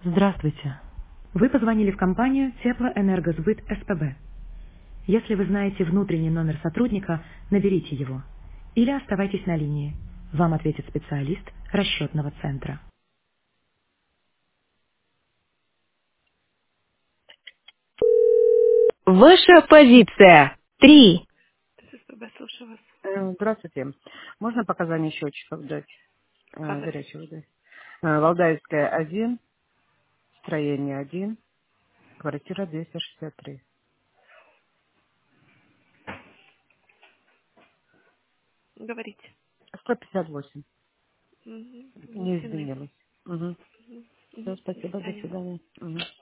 Здравствуйте. Вы позвонили в компанию Теплоэнергосбыт СПБ. Если вы знаете внутренний номер сотрудника, наберите его. Или оставайтесь на линии. Вам ответит специалист расчетного центра. Ваша позиция. 3. ССПБ, слушаю вас. Здравствуйте. Можно показания счетчиков дать? Показывайте. Горячего дать. Валдаевская 1, строение 1, квартира 263. Говорите. 158. Угу. Не Внесены. изменилось. Угу. Мгм. Все, Мгм. До спасибо, до свидания. свидания. Мгм.